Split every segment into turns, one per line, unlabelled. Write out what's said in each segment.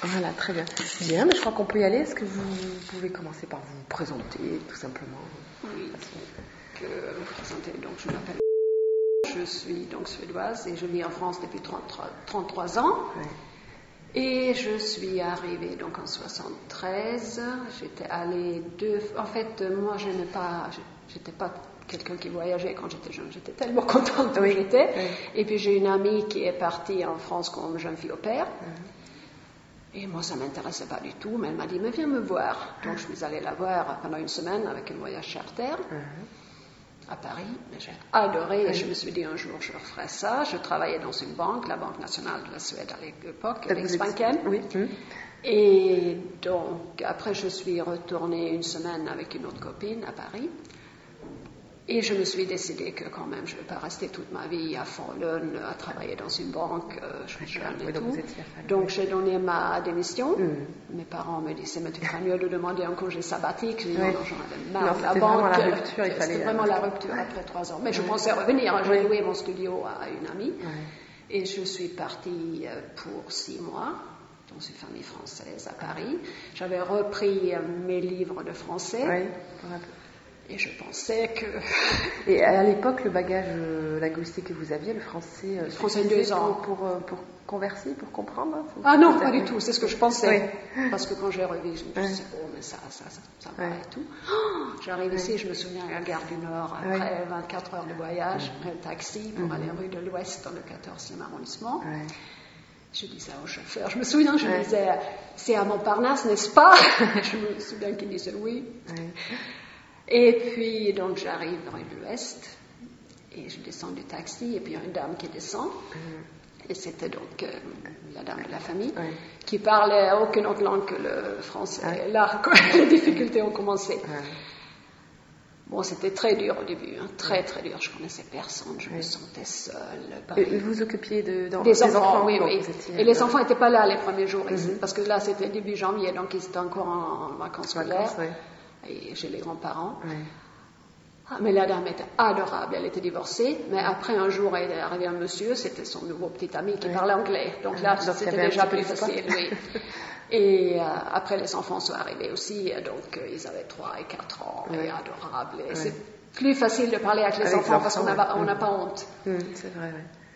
Voilà, très bien. Bien, mais je crois qu'on peut y aller. Est-ce que vous pouvez commencer par vous présenter, tout simplement?
Oui, me présenter. Donc, je m'appelle. Je suis donc suédoise et je vis en France depuis 33 ans.
Ouais.
Et je suis arrivée donc en 73. J'étais allée En fait, moi, j'étais pas quelqu'un qui voyageait quand j'étais jeune. J'étais tellement contente où j'étais. Oui. Et puis j'ai une amie qui est partie en France comme jeune fille au père. Et moi, ça ne m'intéressait pas du tout, mais elle m'a dit, mais viens me voir. Donc, je suis allée la voir pendant une semaine avec un voyage charter à Paris. J'ai adoré et je me suis dit, un jour, je referai ça. Je travaillais dans une banque, la Banque nationale de la Suède à l'époque, Riksbanken. Oui. Et donc, après, je suis retournée une semaine avec une autre copine à Paris. Et je me suis décidée que quand même, je ne vais pas rester toute ma vie à Falun, à travailler dans une banque, je suis jeune et tout. Donc j'ai donné ma démission. Mes parents me disaient, mais tu ferais mieux de demander un congé sabbatique. J'ai dit, non, j'en avais marre de la banque. C'était vraiment la rupture après 3 ans. Mais je pensais revenir. J'ai loué mon studio à une amie. Et je suis partie pour 6 mois dans une famille française à Paris. J'avais repris mes livres de français. Et je pensais que...
Et à l'époque, le bagage linguistique que vous aviez, le français
2 ans.
Pour converser, pour comprendre?
Ah non, pas du tout, c'est ce que je pensais. Oui. Parce que quand j'ai revu, je me suis dit, oh, mais ça va et tout. Oh, j'arrive ici, je me souviens à la gare du Nord, après 24 heures de voyage, un taxi pour aller rue de l'Ouest dans le 14e arrondissement. Je disais au chauffeur, je me souviens, je disais, c'est à Montparnasse, n'est-ce pas? Je me souviens qu'il disait oui. Et puis, donc, j'arrive dans l'Ouest, et je descends du taxi, et puis il y a une dame qui descend, et c'était donc la dame de la famille, qui parlait aucune autre langue que le français. Et là, les difficultés ont commencé. Bon, c'était très dur au début, très très dur, je connaissais personne, je me sentais seule.
Et vous occupiez des
enfants? Oui. Et les enfants n'étaient pas là les premiers jours, parce que là, c'était début janvier, donc ils étaient encore en vacances scolaires. Et chez les grands-parents. Mais la dame était adorable, elle était divorcée, mais après un jour, il est arrivé un monsieur, c'était son nouveau petit ami qui parlait anglais, donc là, c'était déjà plus facile, Et après, les enfants sont arrivés aussi, donc ils avaient 3 et 4 ans, et adorables, et c'est plus facile de parler avec les enfants parce qu'on n'a pas honte.
C'est vrai,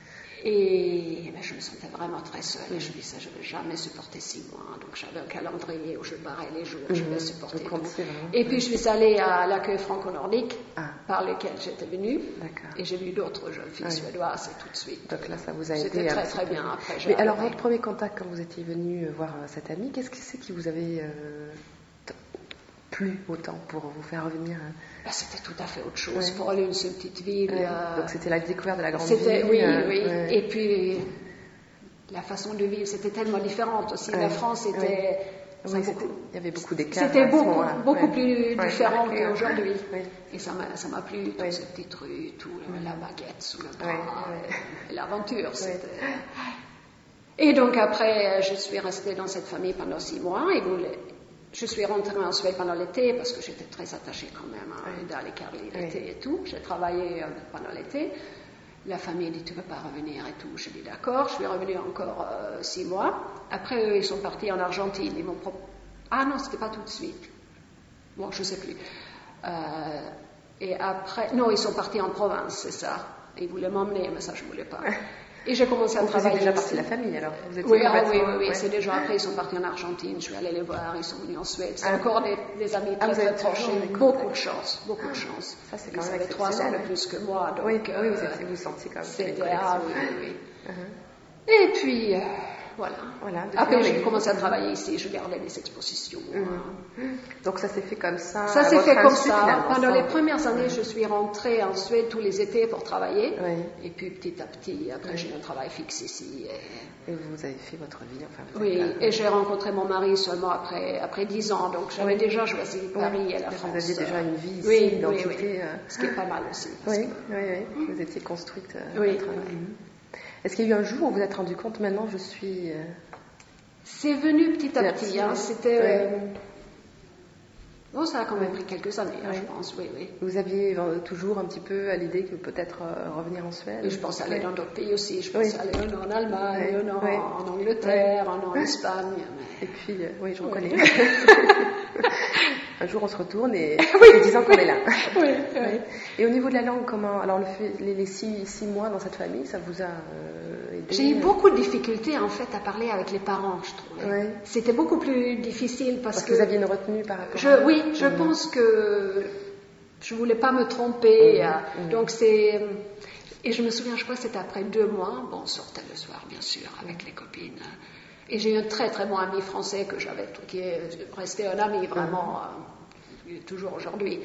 Et je me sentais vraiment très seule et je me disais, je ne vais jamais supporter 6 mois. Donc j'avais un calendrier où je barrais les jours, je vais supporter tout. Et puis je suis allée à l'accueil franco-nordique par lequel j'étais venue. Et j'ai vu d'autres jeunes filles suédoises et tout de suite.
Donc là, ça vous a aidé.
C'était très très bien. Après,
mais alors, votre premier contact quand vous étiez venue voir cette amie, qu'est-ce que c'est qui vous avait plu autant pour vous faire revenir?
C'était tout à fait autre chose. Pour aller dans une petite ville.
Donc c'était la découverte de la grande ville.
Oui. Et puis la façon de vivre, c'était tellement différente aussi. La France était.
Il y avait beaucoup d'écarts.
C'était beaucoup plus différent qu'aujourd'hui. Et ça m'a plu, toutes ces petites rues, la baguette sous le bras, l'aventure. Et donc après, je suis restée dans cette famille pendant 6 mois. Je suis rentrée en Suède pendant l'été parce que j'étais très attachée quand même à les Carly l'été et tout. J'ai travaillé pendant l'été. La famille dit, tu ne veux pas revenir et tout. Je dis, d'accord. Je suis revenue encore 6 mois. Après, eux, ils sont partis en Argentine. Ils m'ont Ah non, c'était pas tout de suite. Bon, je ne sais plus. Et après... Non, ils sont partis en province, c'est ça. Ils voulaient m'emmener, mais ça, je ne voulais pas. Et j'ai commencé à travailler.
Vous déjà partie de la famille, alors?
Oui, c'est déjà après, ils sont partis en Argentine, je suis allée les voir, ils sont venus en Suède. C'est encore des amis très très proches. Beaucoup de chance.
Ça, c'est quand
ils
même
avaient 3 ans de plus que moi. Donc,
vous vous sentiez quand même.
C'était, oui. Et puis, voilà. Après, j'ai commencé à travailler ici, je gardais des expositions.
Donc ça s'est fait comme ça.
Ça s'est fait comme ça. Pendant les premières années, je suis rentrée en Suède tous les étés pour travailler. Et puis petit à petit, après j'ai un travail fixe ici.
Et vous avez fait votre vie.
Et j'ai rencontré mon mari seulement après 10 ans. Donc j'avais déjà choisi Paris et la France.
Vous aviez déjà une vie ici, une identité.
Ce qui est pas mal aussi.
Vous étiez construite. Est-ce qu'il y a eu un jour où vous vous êtes rendu compte, maintenant je suis...
C'est venu petit à petit. C'était... Bon, ça a quand même pris quelques années, je pense, oui.
Vous aviez toujours un petit peu à l'idée que peut-être revenir en Suède?
Et je pense aller dans d'autres pays aussi. Je pense aller en Allemagne, en Angleterre, en Espagne. Mais...
Et puis, oui, je reconnais. Un jour, on se retourne et disant qu'on est là.
Oui.
Et au niveau de la langue, comment? Alors, les 6 mois dans cette famille, ça vous a aidé?
J'ai eu beaucoup de difficultés, en fait, à parler avec les parents, je trouve.
Ouais.
C'était beaucoup plus difficile parce que...
vous aviez une retenue par rapport à...
Oui, je pense que je voulais pas me tromper. Donc, c'est... Et je me souviens, je crois que c'était après 2 mois. Bon, on sortait le soir, bien sûr, avec les copines. Et j'ai eu un très très bon ami français que j'avais, qui est resté un ami vraiment, toujours aujourd'hui.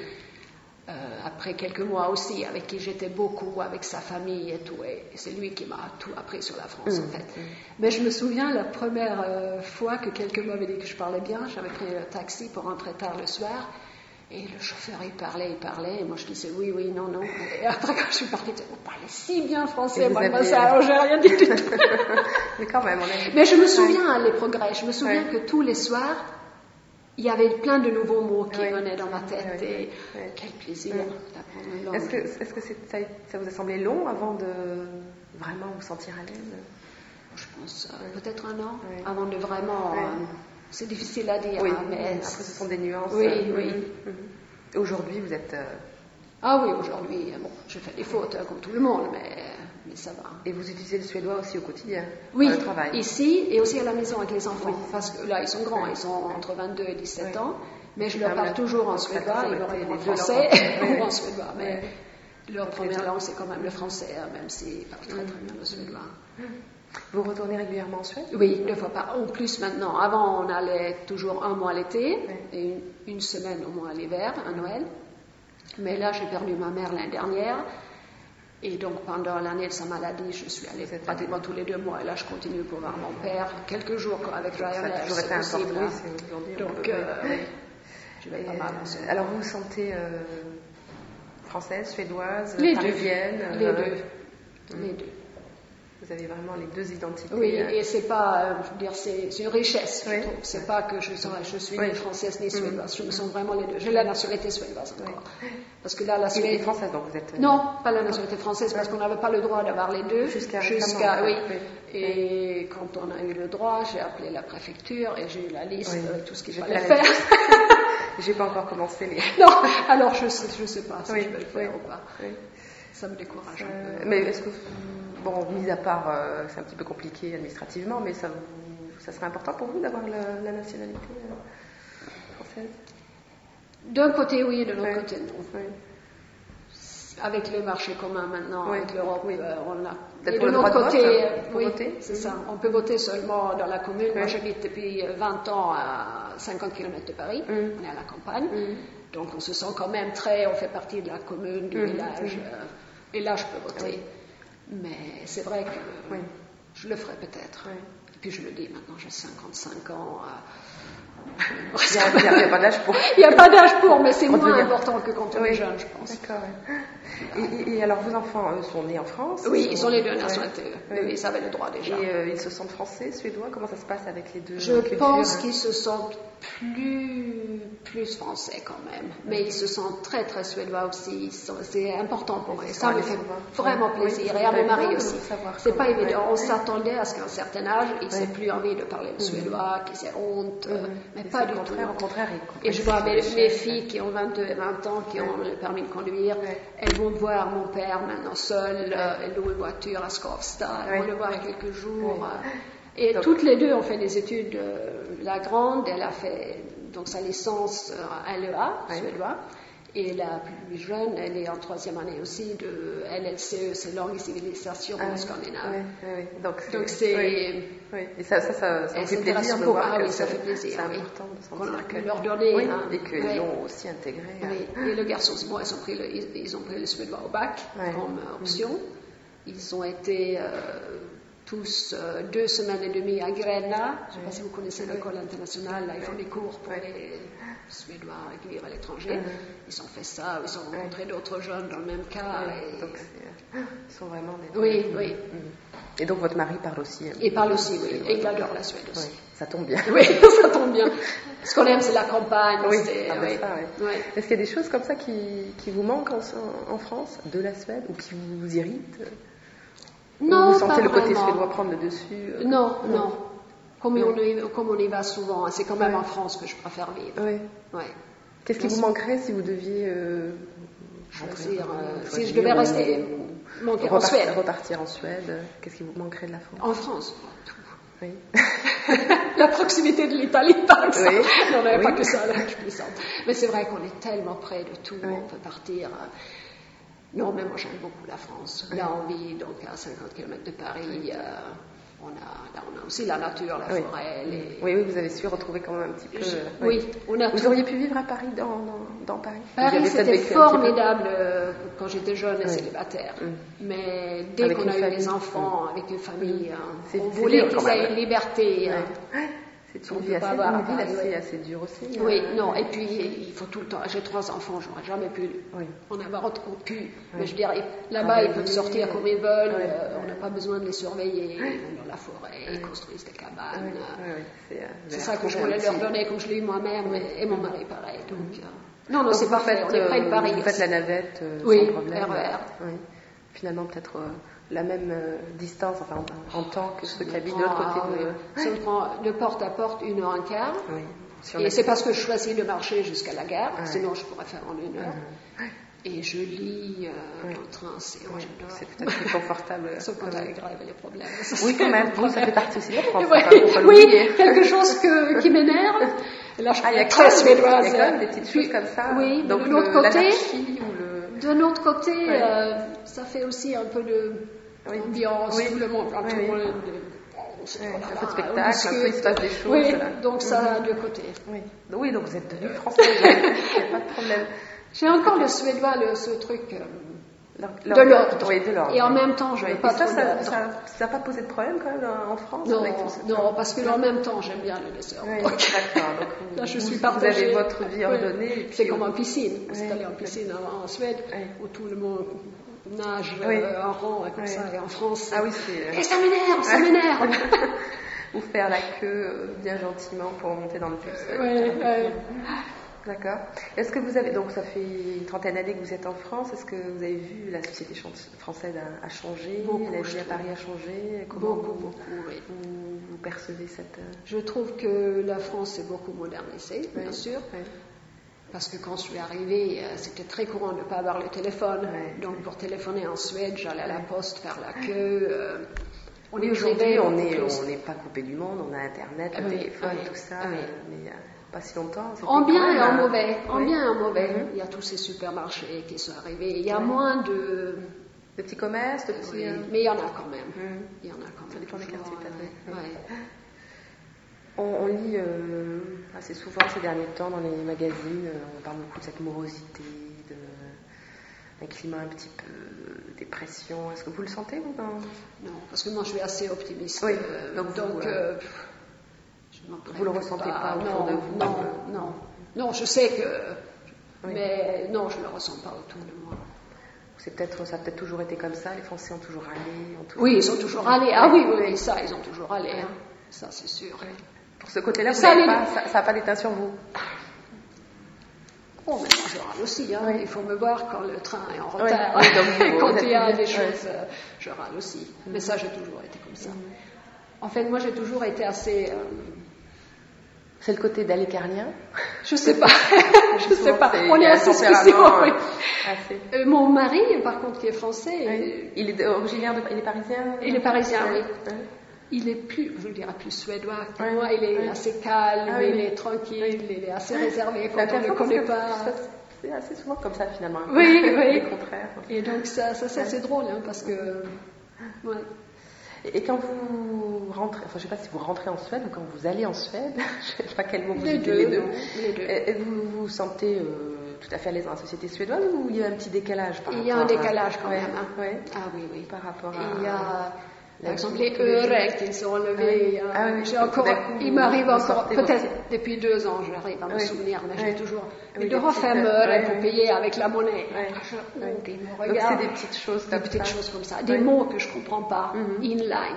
Après quelques mois aussi, avec qui j'étais beaucoup, avec sa famille et tout. Et c'est lui qui m'a tout appris sur la France, en fait. Mais je me souviens, la première fois que quelqu'un m'avait dit que je parlais bien, j'avais pris un taxi pour rentrer tard le soir. Et le chauffeur, il parlait, et moi je disais oui, non. Et après, quand je suis partie, vous parlez si bien français, moi ça, j'ai rien dit du tout.
Mais quand même,
Mais je me souviens les progrès, je me souviens que tous les soirs, il y avait plein de nouveaux mots qui venaient dans ma tête, et quel plaisir d'apprendre une langue.
Est-ce que ça vous a semblé long avant de vraiment vous sentir à l'aise?
Je pense peut-être 1 an, avant de vraiment... c'est difficile à dire, mais...
Après, ce sont des nuances.
Oui.
Aujourd'hui, vous êtes...
Ah oui, aujourd'hui, bon, je fais des fautes comme tout le monde, mais ça va.
Et vous utilisez le suédois aussi au quotidien?
Oui,
dans le travail.
Ici et aussi à la maison avec les enfants, parce que là, ils sont grands, ils sont entre 22 et 17 ans, mais je leur parle toujours en suédois, ils vont en français ou en suédois, mais leur première langue, c'est quand même le français, même s'ils parlent très très bien le suédois.
Vous retournez régulièrement en Suède?
Oui, 2 fois par an, plus maintenant. Avant, on allait toujours 1 mois l'été et une semaine au moins à l'hiver, à Noël. Mais là, j'ai perdu ma mère l'année dernière. Et donc, pendant l'année de sa maladie, je suis allée pratiquement tous les 2 mois. Et là, je continue pour voir mon père quelques jours avec Ryanair.
Ça a toujours été
possible. Donc, je vais pas mal en Suède.
Alors, vous vous sentez française, suédoise,
les
parisienne?
Les deux.
Vous avez vraiment les 2 identités.
Oui, et c'est pas, je veux dire, c'est une richesse, je trouve. C'est pas que je suis ni française ni suédoise. Je me sens vraiment les deux. J'ai la nationalité suédoise encore. Parce que là, la Suède...
Et française, donc vous êtes...
Non, pas la nationalité française, parce qu'on n'avait pas le droit d'avoir les deux.
Jusqu'à
oui. Et quand on a eu le droit, j'ai appelé la préfecture et j'ai eu la liste de tout ce qu'il fallait faire.
J'ai pas encore commencé les...
Non, alors je sais pas si je vais le faire ou pas. Ça me décourage un peu.
Mais est-ce que... Bon, mis à part, c'est un petit peu compliqué administrativement, mais ça serait important pour vous d'avoir la nationalité française?
D'un côté, oui, et de l'autre côté, non. Avec le marché commun maintenant, avec l'Europe, on a...
Et de l'autre côté, voter?
C'est ça. On peut voter seulement dans la commune. Moi, j'habite depuis 20 ans à 50 km de Paris. On est à la campagne. Donc, on se sent quand même on fait partie de la commune, du village. Et là, je peux voter. Mais c'est vrai que je le ferai peut-être. Et puis je le dis, maintenant j'ai 55 ans.
Il n'y a pas d'âge pour.
Il n'y a pas d'âge pour, mais c'est moins important que quand on est jeune, je pense.
D'accord. Et alors vos enfants, eux, sont nés en France?
Oui, ils sont les 2 nationalités. Ils avaient le droit déjà.
Et ils se sentent français, suédois? Comment ça se passe avec les 2
Je pense qu'ils se sentent plus français quand même. Mais ils se sentent très très suédois aussi. C'est important pour eux. Ça me fait vraiment plaisir. Et à mon mari aussi. C'est pas évident. On s'attendait à ce qu'à un certain âge, ils n'aient plus envie de parler le suédois, qu'ils aient honte. Mais pas du tout.
Au contraire,
et je vois mes filles qui ont 22 et 20 ans, qui ont le permis de conduire, elles vont voir mon père maintenant seul, elles louent une voiture à Skavsta, elles vont le voir quelques jours. Et toutes les 2 ont fait des études. La grande, elle a fait donc sa licence à LEA, suédois. Et la plus jeune, elle est en 3e année aussi de LLCE, c'est langue et civilisation scandinave. Donc c'est...
Et ça fait plaisir de voir que
ça fait plaisir.
C'est important de sentir
qu'on a pu leur donner.
Et qu'ils l'ont aussi intégré.
Et le garçon, bon, ils ont pris le suédois au bac comme option. Ils ont été tous 2 semaines et demie à Gränna. Je ne sais pas si vous connaissez l'école internationale. Là, ils font des cours pour les Suédois qui vivent à l'étranger. Ils ont fait ça, ils ont rencontré d'autres jeunes dans le même cas.
Donc, ils sont vraiment des...
Oui, oui.
Et donc, votre mari parle aussi.
Il parle aussi, oui. Et il adore la Suède aussi.
Oui, ça tombe bien.
Oui, ça tombe bien. Ce qu'on aime, c'est la campagne.
Oui,
oui.
Est-ce qu'il y a des choses comme ça qui vous manquent en France, de la Suède, ou qui vous irritent?
Non,
vous sentez
pas
le côté
vraiment.
suédois prendre le dessus?
Non. Comme on y va souvent, c'est quand même en France que je préfère vivre.
Oui.
Ouais.
Qu'est-ce qui vous manquerait si vous deviez
choisir, si je devais rester en Suède?
Repartir en Suède, qu'est-ce qui vous manquerait de la France?
En France, tout.
Oui.
La proximité de l'Italie, par exemple.
Oui.
Non, on n'avait pas que ça, là, mais c'est vrai qu'on est tellement près de tout, on peut partir. Non, mais moi j'aime beaucoup la France. Là, on vit donc à 50 km de Paris. On a aussi la nature, la forêt.
Oui, vous avez su retrouver quand même un petit peu.
Oui, on a
Vous auriez pu vivre à Paris, dans Paris?
Paris, c'était formidable quand j'étais jeune et célibataire. Mais dès qu'on a eu des enfants, avec une famille, on voulait qu'ils aient une liberté.
C'est une vie assez dure aussi.
Oui, non, et puis il faut tout le temps. J'ai 3 enfants, j'aurais jamais pu en avoir autant pu. Mais je dirais, là-bas, ils peuvent sortir comme ils veulent, on n'a pas besoin de les surveiller, ils vont dans la forêt, ils construisent des cabanes. C'est ça que je voulais leur donner, comme je l'ai eu moi-même, et mon mari pareil. Donc, c'est parfait, on est près de Paris.
Vous faites la navette sans problème.
RER.
Finalement, peut-être la même distance, enfin en temps que ceux qui habitent de l'autre côté de...
Ça me prend de porte à porte 1h15. Et c'est parce que je choisis de marcher jusqu'à la gare, sinon je pourrais faire en 1 heure. Et je lis dans le train, c'est
peut-être plus confortable.
Sauf quand il y a grève et les problèmes.
Oui, quand même, ça fait partie aussi de la France.
Oui, quelque chose qui m'énerve. Là, je
il y a
très suédoise.
Il y a quand même des petites choses comme ça.
Oui,
donc
de l'autre côté,
de
l'autre côté, ça fait aussi un peu de ambiance, tout le monde, un peu
de spectacle, un peu il se passe des choses.
Oui, donc ça a 2 côtés.
Oui, donc vous êtes devenue française, il n'y a pas de problème.
J'ai encore le suédois, ce truc
de l'ordre. Oui, de l'ordre.
Et en même temps, je n'ai pas trop d'ordre.
Ça n'a pas posé de problème quand même en France?
Non, parce que en même temps, j'aime bien le dessert.
D'accord. Donc
là, je suis partagée.
Vous avez votre vie ordonnée.
C'est comme en piscine. Vous êtes allé en piscine en Suède, où tout le monde nage en rond, comme ça, et en France.
Ah oui,
et ça m'énerve.
Ou faire la queue bien gentiment pour monter dans le bus.
Oui.
D'accord. Est-ce que vous avez, donc ça fait une trentaine d'années que vous êtes en France, est-ce que vous avez vu la société française a changé, la vie à Paris a changé?
Beaucoup, oui.
Vous percevez cette...
Je trouve que la France s'est beaucoup modernisée, bien sûr. Parce que quand je suis arrivée, c'était très courant de ne pas avoir le téléphone. Donc pour téléphoner en Suède, j'allais à la poste faire la queue.
Aujourd'hui, on n'est pas coupé du monde, on a Internet, le téléphone, tout ça. Mais pas si longtemps.
En bien et en mauvais. Il y a tous ces supermarchés qui sont arrivés. Il y a moins de
petits commerces, de petits...
mais il y en a quand même.
Ça dépend des quartiers, peut-être. On lit assez souvent ces derniers temps dans les magazines, on parle beaucoup de cette morosité, d'un climat un petit peu de dépression. Est-ce que vous le sentez, vous?
Non, parce que moi je suis assez optimiste.
Oui, vous le ressentez pas autour de vous?
Non, je sais que... Mais non, je ne le ressens pas autour de moi.
Ça a peut-être toujours été comme ça, les Français ont toujours allé.
Oui, ils sont toujours allés. Ah oui, ça, ils ont toujours allé. Hein. Ça, c'est sûr.
Pour ce côté-là, ça n'a pas d'éteint sur vous?
Oh, mais moi, je râle aussi. Il faut me voir quand le train est en retard. Quand il y a des choses, je râle aussi. Mais ça, j'ai toujours été comme ça. En fait, moi, j'ai toujours été assez...
C'est le côté d'alécarnien?
Je sais pas. On est assez spéciaux. Mon mari, par contre, qui est français...
Il est originaire il est parisien?
Il est parisien, oui. Il est plus, je dirais plus suédois que moi, il est assez calme, il est tranquille, il est assez réservé quand on ne le connaît pas.
C'est assez souvent comme ça finalement.
Oui.
Le contraire.
Et donc ça c'est assez drôle, parce que... Ouais.
Et quand vous rentrez, je ne sais pas si vous rentrez en Suède ou quand vous allez en Suède, je ne sais pas quel mot vous dites, les deux. Et vous vous sentez tout à fait à l'aise dans la société suédoise ou il y a un petit décalage par rapport à...
Il y a un décalage quand même.
Ah oui. Par rapport à...
Par exemple, les heurets qui sont enlevés. Il m'arrive encore, peut-être depuis 2 ans, j'arrive à me souvenir, mais j'ai toujours eu de refaire heurets pour payer avec la monnaie. Ils me regardent.
Donc c'est des petites choses
comme ça. Des mots que je ne comprends pas. Inlines.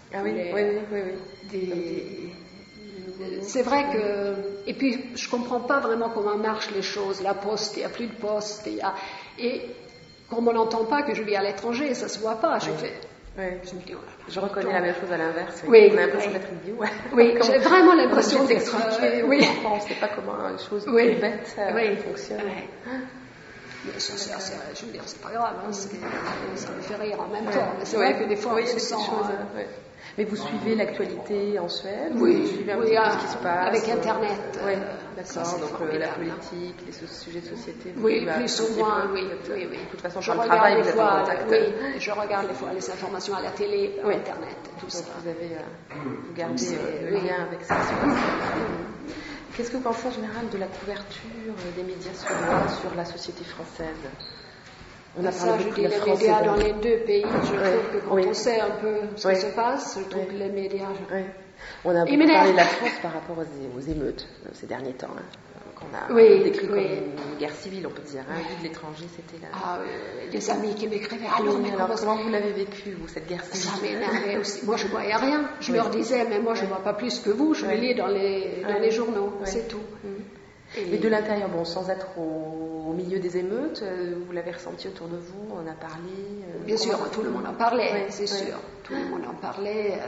C'est vrai que... Et puis, je ne comprends pas vraiment comment marchent les choses. La poste, il n'y a plus de poste. Et comme on n'entend pas que je vis à l'étranger, ça ne se voit pas. Je me dis,
je reconnais la même chose à l'inverse. On a l'impression d'être idiot.
J'ai vraiment l'impression d'être...
On ne sait pas comment les choses bêtes fonctionnent.
Mais je veux dire, c'est pas grave, ça me fait rire en même temps. Mais c'est vrai que des fois, on se sent...
Mais vous suivez l'actualité en Suède?
Vous
suivez un petit peu ce qui se passe?
Avec Internet.
D'accord, donc la politique, les sujets de société.
Plus ou moins, oui.
De toute façon, par le travail, vous êtes en contact.
Je regarde des fois les informations à la télé, par Internet, tout ça.
Vous avez gardé le lien avec ça. Qu'est-ce que vous pensez en général de la couverture des médias suédois sur la société française?
On a parlé beaucoup de les médias dans les 2 pays, je trouve que quand on sait un peu ce qui se passe, je trouve que les médias...
On a beaucoup parlé de la France par rapport aux émeutes ces derniers temps, qu'on a décrit comme une guerre civile, on peut dire. Vu de l'étranger, c'était là.
Des amis qui m'écrivaient.
Alors comment vous l'avez vécu, vous, cette guerre civile?
Ça m'énervait aussi. Moi, je ne voyais rien. Je leur disais, mais moi, je ne vois pas plus que vous. Je le lis dans les journaux, c'est tout.
Et de l'intérieur, sans être au milieu des émeutes, vous l'avez ressenti autour de vous, on en a parlé?
Bien sûr, tout le monde en parlait, c'est sûr. Tout le monde en parlait,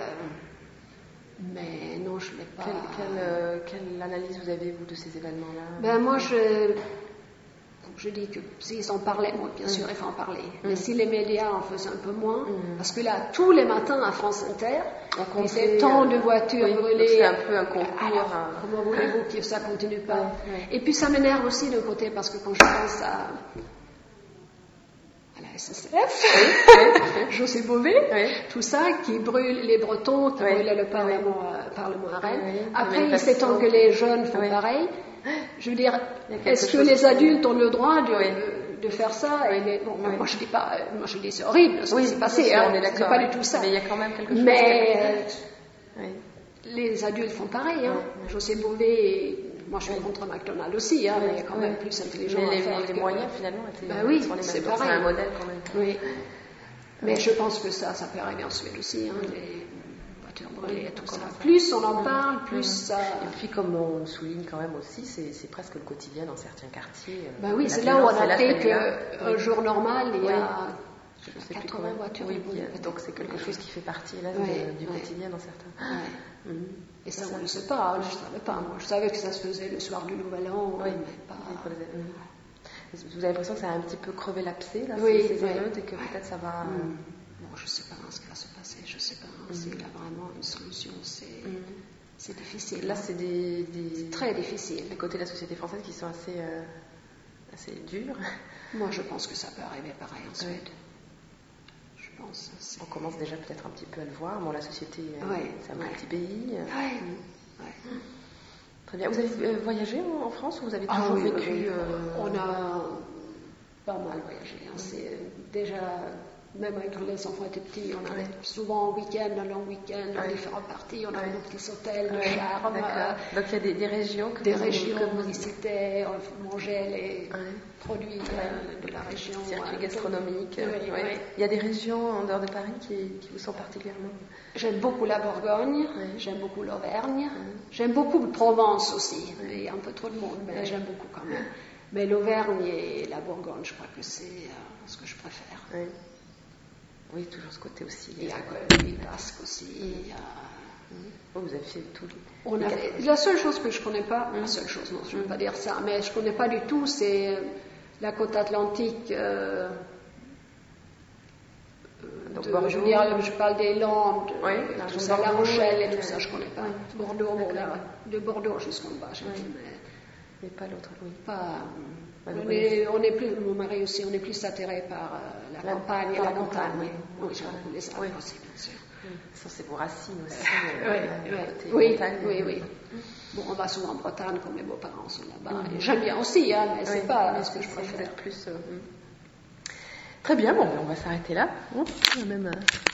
mais non, je ne l'ai pas...
Quelle analyse vous avez, vous, de ces événements-là?
Moi, je dis que s'ils en parlaient, bien sûr, il faut en parler. Mais si les médias en faisaient un peu moins, parce que là, tous les matins à France Inter, il y a tant de voitures brûlées.
C'est un peu un concours.
Comment voulez-vous que ça ne continue pas? Et puis ça m'énerve aussi d'un côté, parce que quand je pense à la SNCF, José Bové, tout ça, qui brûle les Bretons, qui brûlaient le Parlement à Rennes. Après, il s'étend que les jeunes font pareil. Je veux dire, est-ce que les adultes ont le droit de faire ça? Moi je dis pas, je dis c'est horrible ce qui s'est passé,
on est d'accord,
c'est pas du tout ça.
Mais il y a quand même quelque chose.
Mais les adultes font pareil. José Bové, moi je suis contre McDonald's aussi, mais il y a quand même plus intelligent à faire.
Les moyens finalement étaient
c'est pareil.
C'est un modèle quand même.
Oui. Mais je pense que ça peut arriver en Suède aussi. Et tout ça. Plus on en parle, plus ça...
Et puis comme on souligne quand même aussi, c'est presque le quotidien dans certains quartiers.
C'est là où on a appris qu'un jour normal, il y a 80 voitures.
Donc c'est quelque chose qui fait partie là, du quotidien dans certains...
Et ça, on ne le sait pas, je ne savais pas. Moi, je savais que ça se faisait le soir du Nouvel An, mais pas...
Vous avez l'impression que ça a un petit peu crevé l'abcès, ces émeutes, et que peut-être ça va...
Je ne sais pas ce qui va se passer, je ne sais pas. S'il y a vraiment une solution, c'est difficile.
Là, c'est
très difficile.
Les côtés de la société française qui sont assez durs.
Moi, je pense que ça peut arriver pareil en Suède. Je pense.
On commence déjà peut-être un petit peu à le voir. La société, c'est un petit pays. Très bien. Vous avez voyagé en France ou vous avez toujours vécu
On a pas mal voyagé. C'est déjà... Même quand les enfants étaient petits, on allait souvent en week-end, un long week-end, dans différentes parties, on avait nos petits hôtels de charme.
Donc il y a des régions que
vous visitez, on mangeait les produits de la région.
Circuit gastronomique. Il y a des régions en dehors de Paris qui vous sont particulièrement...
J'aime beaucoup la Bourgogne, j'aime beaucoup l'Auvergne, j'aime beaucoup la Provence aussi. Il y a un peu trop de monde, mais j'aime beaucoup quand même. Mais l'Auvergne et la Bourgogne, je crois que c'est ce que je préfère.
Oui, toujours ce côté aussi.
Il y a les Basques aussi.
Vous avez fait tout.
La seule chose que je ne connais pas, la seule chose, non, je ne veux pas dire ça, mais je ne connais pas du tout, c'est la côte atlantique. Je parle des Landes, tout ça, La Rochelle et tout ça, je ne connais pas. Bordeaux, de Bordeaux jusqu'en bas,
mais pas l'autre,
on est plus, mon mari aussi, on est plus attiré par la campagne et la montagne. Oui, j'aime beaucoup les arbres aussi, bien sûr.
Ça, c'est vos racines aussi.
Oui. Bon, on va souvent en Bretagne, comme mes beaux-parents sont là-bas. J'aime bien aussi, mais c'est pas ce que je préfère.
Très bien, on va s'arrêter là. On a même